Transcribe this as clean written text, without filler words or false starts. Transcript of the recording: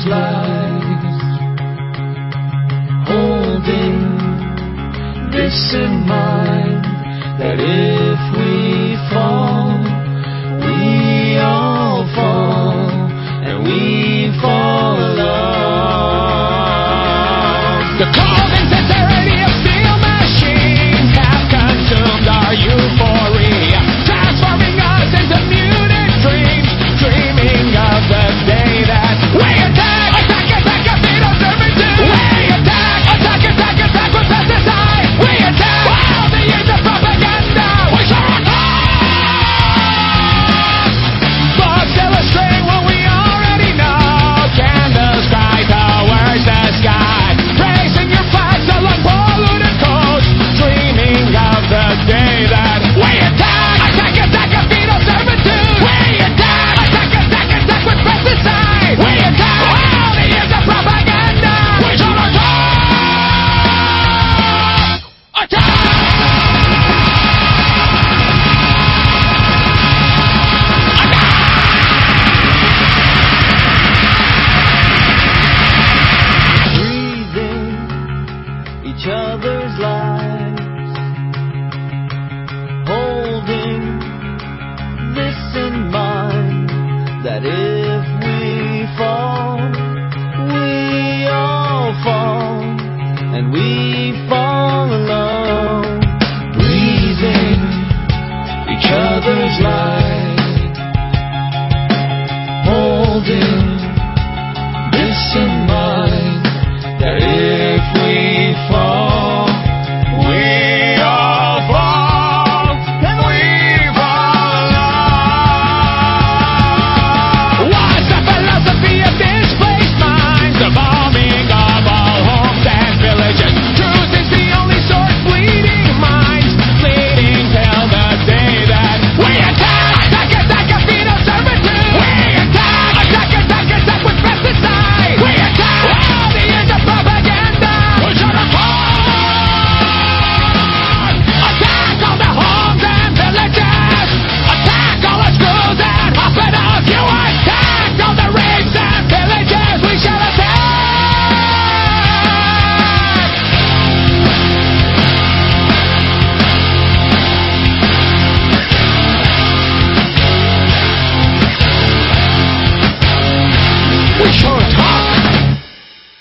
other's lives, holding this in mind, that if we fall, we all fall, and we fall alone. The cold and sincerity of steel machines have consumed our euphoria, transforming us into muted dreams, dreaming of the day that we attack, fetal servitude. We attack with pesticide. We attack all the years of propaganda. We shall attack. Books illustrate what we already know. Candles cry towards the sky, tracing your flags along polluted coast, dreaming of the day that we attack, fetal servitude. We attack with pesticide. We attack all the years of propaganda. We shall attack. Breathing each other's lives, holding this in mind, that if we fall, we all fall, and we fall alone. Breathing each other's lives, holding this in mind, that if we fall, we all fall, and we fall alone. What's the philosophy of displaced minds? The bombing of all homes and villages. Truth is the only source, bleeding minds, bleeding till the day that we attack, fetal servitude. We attack with pesticide. We attack all the years of propaganda. We shall attack all the homes and villages. Attack all the schools and hospitals. You attack all the rapes and villages. We shall attack. We shall attack.